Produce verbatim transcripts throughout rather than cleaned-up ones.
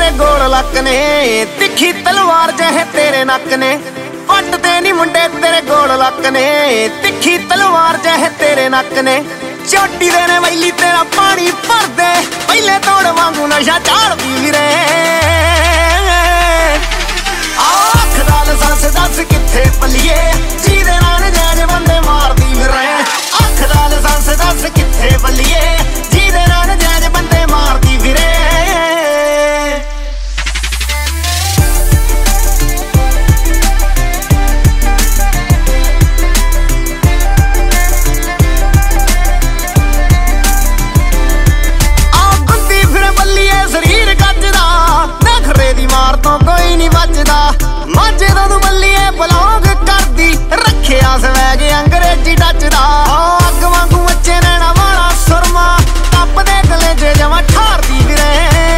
तेरे गोल लक ने, तिखी तलवार जहे तेरे नक ने। पटते नी मुंडे तेरे गोल लक ने, तिखी तलवार जहे तेरे नक ने। चोटी देने वैली तेरा पानी भर दे, पहले तोड़ वांगू नशा चाड़दी वीरे। आख दा लाइसेंस दस किथे पलिए, जीदे नाल जैज बंदे मारदी वीरे। आख दा लाइसेंस दस किथे पलिए, जीदे नाल जैज बंदे मारदी वीरे। माझे तो तू बल्लीए बलौंग करदी, रखिया स्वैग अंग्रेजी टचदा। अग वांगू बच्चे नैना वाला सुरमा, तपदे कलेजे जमा ठारदी वीरे।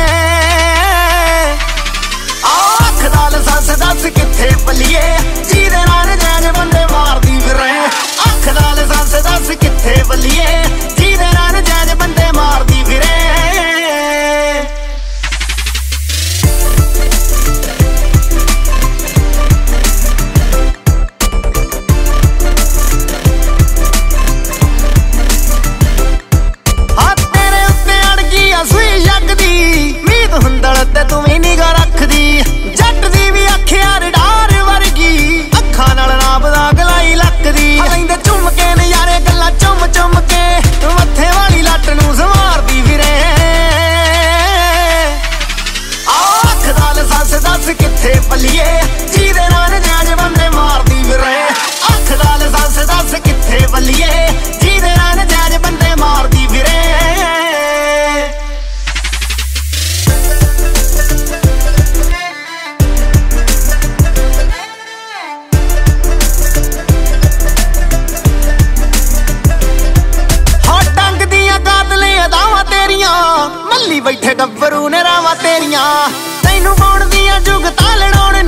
आख दा लाइसेंस दस किथे पलिए, जीदे नाल जैज बंदे मारदी वीरे। आख दा लाइसेंस दस किथे पलिए, जीदे नाल जैज बंदे मारदी वीरे। ते तू भी निगाह रखदी, जट दी भी अखियां रडार वर्गी, अखां नाल नापदा गलाई लकदी। लैंदे झुमके नज़ारे गल्लां चुम चुम के, मत्थे वाली लट नूं संवारदी वीरे। आख दा लाइसेंस दस किथे पलिए, जीदे नाल जैज बंदे मारदी वीरे। आख दा लाइसेंस दस किथे पलिए, जीदे नाल जैज बंदे मारदी वीरे। मल्ली बैठे गब्बरू ने रावां तेरियां, तैनू पाउण दियां जुगतां लड़ाउण